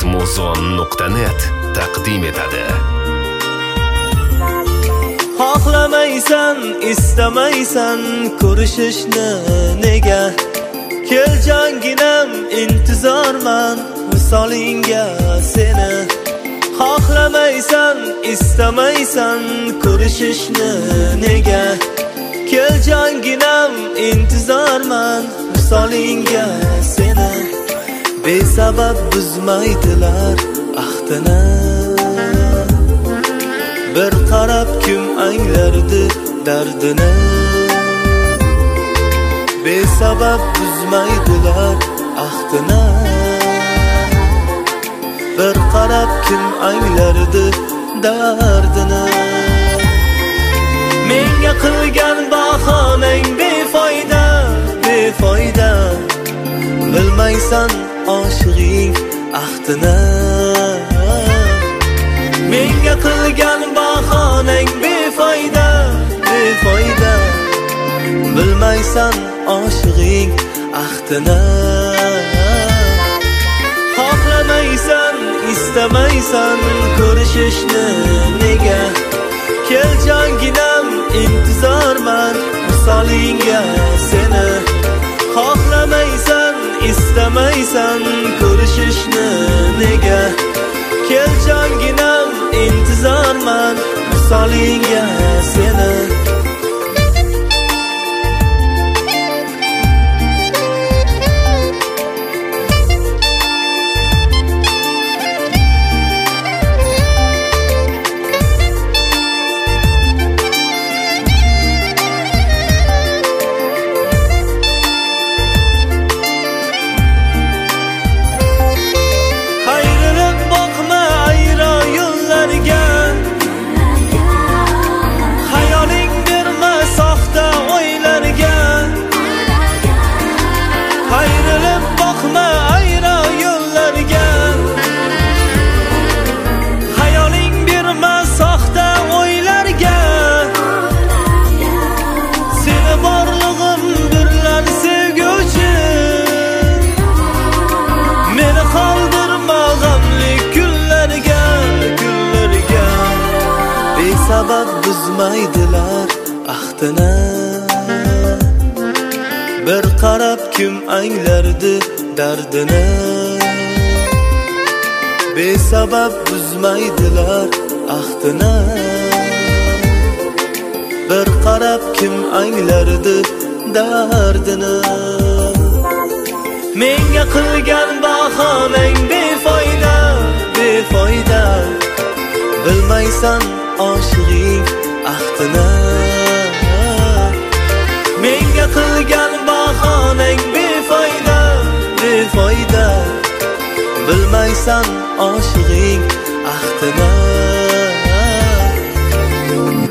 mahmuzon.net taqdim etadi. Xohlamaysan, istamaysan ko'rishishni nega? Kel jonginam, intizorman visolingga seni. Xohlamaysan, istamaysan ko'rishishni nega? Kel jonginam, intizorman visolingga seni. Besabab buzmaydilar ahdini. Bir qarab kim anglardi dardini. Besabab buzmaydilar ahdini. Bir qarab kim anglardi dardini. Menga qilgan bahonang befoyda, befoyda. Bilmaysan oshig'ing ahdini. Menga qilgan bahonang befoyda, befoyda. Bilmaysan oshig'ing ahdini. Xohlamaysan, istamaysan ko'rishishni nega? Kel jonginam, intizorman visolingga seni. Xohlamaysan, istamaysan ko'rishishni nega? Kel jonginam, intizorman visolingga seni. Sabab buzmaydilar ahdini. Bir qarab kim anglardi dardini. Besabab buzmaydilar ahdini. Bir qarab kim anglardi dardini. Menga qilgan bahonang befoyda, befoyda. Bilmaysan oshig'ing ahdini. Menga qilgan bahonang befoyda, befoyda. Bilmaysan oshig'ing ahdini.